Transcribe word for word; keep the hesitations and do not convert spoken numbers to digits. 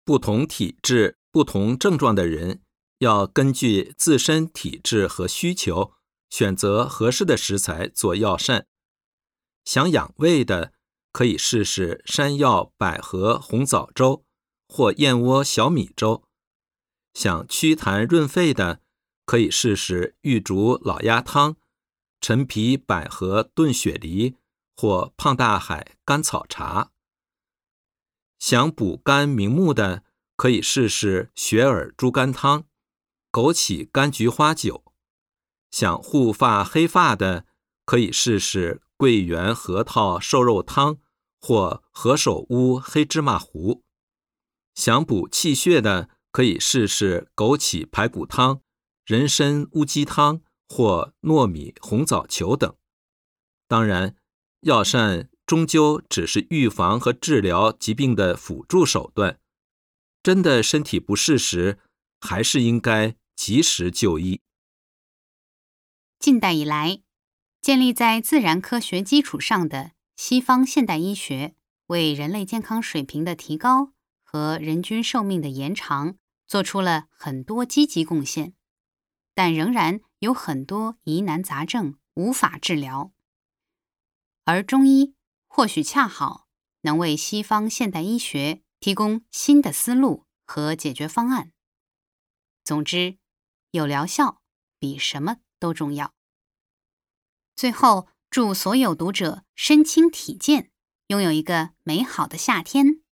不同体质、不同症状的人，要根据自身体质和需求，选择合适的食材做药膳。想养胃的，可以试试山药百合红枣粥或燕窝小米粥；想祛痰润肺的，可以试试玉竹老鸭汤、陈皮百合炖雪梨或胖大海甘草茶。想补肝明目的，可以试试雪耳猪肝汤、枸杞柑菊花酒；想护发黑发的，可以试试桂圆核桃瘦肉汤或何首乌黑芝麻糊；想补气血的，可以试试枸杞排骨汤、人参乌鸡汤或糯米红枣球等。当然，药膳终究只是预防和治疗疾病的辅助手段，真的身体不适时，还是应该及时就医。 近代以来，建立在自然科学基础上的西方现代医学，为人类健康水平的提高和人均寿命的延长做出了很多积极贡献，但仍然有很多疑难杂症无法治疗。而中医或许恰好能为西方现代医学提供新的思路和解决方案。总之，有疗效比什么都重要。最后，祝所有读者身轻体健，拥有一个美好的夏天。